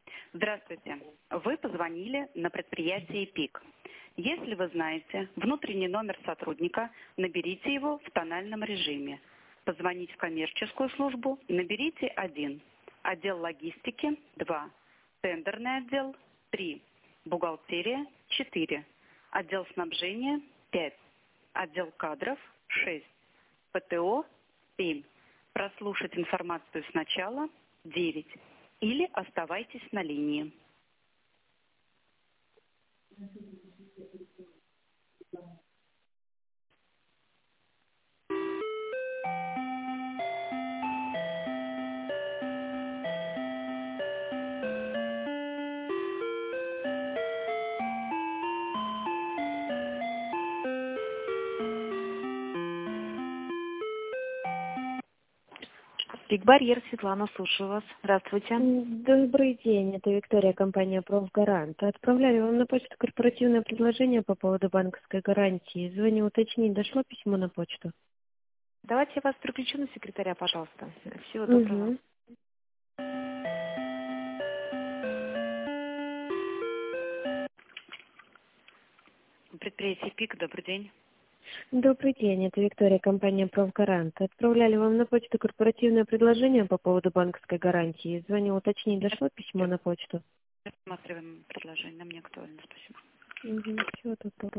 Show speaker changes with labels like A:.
A: Здравствуйте. Вы позвонили на предприятие ПИК. Если вы знаете внутренний номер сотрудника, наберите его в тональном режиме. Позвонить в коммерческую службу наберите 1. Отдел логистики 2. Тендерный отдел 3. Бухгалтерия 4. Отдел снабжения 5. Отдел кадров 6. ПТО 7. Прослушать информацию сначала 9. Или оставайтесь на линии.
B: Пик-барьер, Светлана, слушаю вас. Здравствуйте.
C: Добрый день, это Виктория, компания «Профгарант». Отправляли вам на почту корпоративное предложение по поводу банковской гарантии. Звоню уточнить, дошло письмо на почту?
B: Давайте я вас переключу на секретаря, пожалуйста. Всего доброго.
A: Предприятие ПИК, добрый день.
C: Добрый день, это Виктория, компания «Профгарант». Отправляли вам на почту корпоративное предложение по поводу банковской гарантии. Звоню уточнить, дошло письмо на почту?
A: Рассматриваем предложение, нам не актуально, спасибо.
C: Всего доброго.